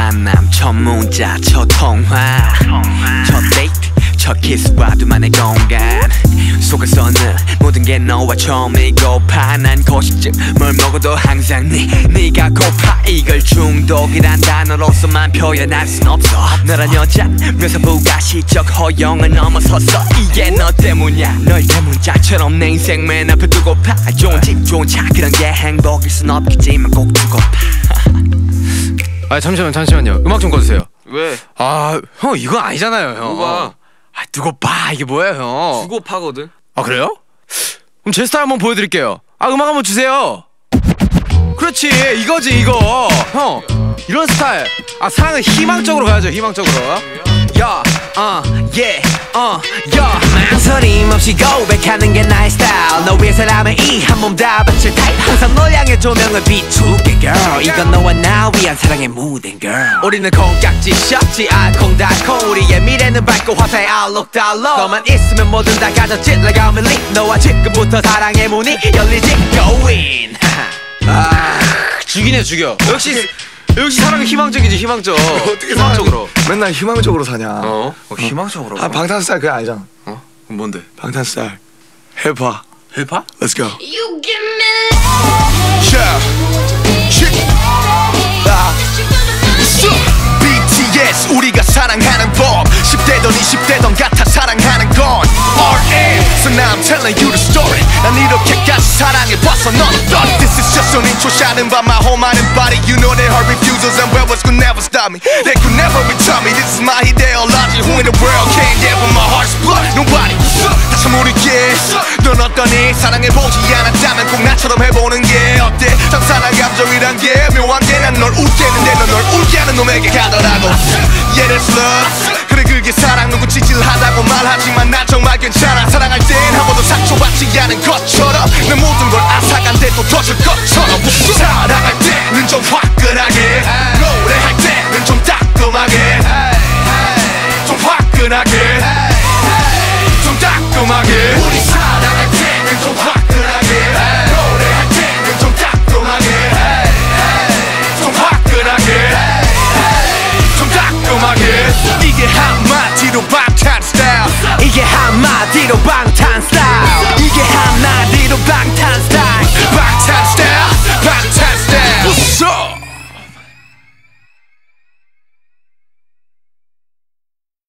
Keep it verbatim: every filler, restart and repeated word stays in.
만남 첫 문자 첫 통화 첫 데이트 첫 키스와 둘만의 공간 속에서는 모든 게 너와 처음이고파 난 고식증 뭘 먹어도 항상 네 네가 고파 이걸 중독이란 단어로서만 표현할 순 없어 너란 여잔 묘사부가 시적 허용을 넘어섰어 이게 너 때문이야 널 때문자처럼 내 인생 맨 앞에 두고파 좋은 집 좋은 차 그런 게 행복일 순 없겠지만 꼭 두고파 아 잠시만 잠시만요 음악 좀 꺼주세요. 왜? 아 형 이건 아니잖아요 형. 뭐가? 아 두고 봐 이게 뭐예요 형. 두고 파거든. 아 그래요? 그럼 제 스타일 한번 보여드릴게요. 아 음악 한번 주세요. 그렇지 이거지 이거 형 이런 스타일. 아 사랑은 희망적으로 가야죠 희망적으로. 야, 어, 예, 어, 야 망설임 없이 고백하는 게 나의 스타일 너 위해서라면 이 한 몸 다 바칠 타입 항상 널 향해 조명을 비추게 girl 이건 너와 나 위한 사랑의 무대인 girl 우리는 콩깍지 셔츠 알콩달콩 우리의 미래는 밝고 화사의 outlook 달러 너만 있으면 뭐든 다 가졌지 like I'm in league 너와 지금부터 사랑의 문이 열리지 go in 아 죽이네 죽여. 역시 역시 사랑은 희망적이지 희망적. 어떻게 희망적으로 맨날 희망적으로 사냐. 어? 어 희망적으로. 아 방탄스타일 그거 알잖아. 어? 그럼 뭔데? 방탄스타일 힙합. 힙합? Let's go. You give me love. Yeah. Shit. 아. So, 비티에스 우리가 사랑하는 법 십 대던 이십 대던 같아 사랑하는 건 알엠. So now I'm telling you the story. 난 이렇게까지 사랑해봤어 넌 어떠니. This is just an intro shot about my whole mind and body. You know that her refusals and rebels could never stop me. They could never return me. This is my ideology. Who in the world can't get with my heart's blood? Nobody. 다시 모르게 넌 어떠니. 사랑해보지 않았다면 꼭 나처럼 해보는 게 어때. 장사랑 감정이란 게 묘한 게 난 널 웃게 했는데 넌 널 울게 하는 놈에게 가더라고. Yeah that's love. 그래 그게 사랑 누구 찌질하다고 말하지만 난 정말 괜찮아. 사랑할 땐 한 번도 상처받지 않은 것처럼 내 모든 걸 앗아간데 또 터질 것처럼. 사랑할 때는 좀 화끈하게 노래할 때는 좀 따끔하게 좀 화끈하게 좀 따끔하게 우리 사랑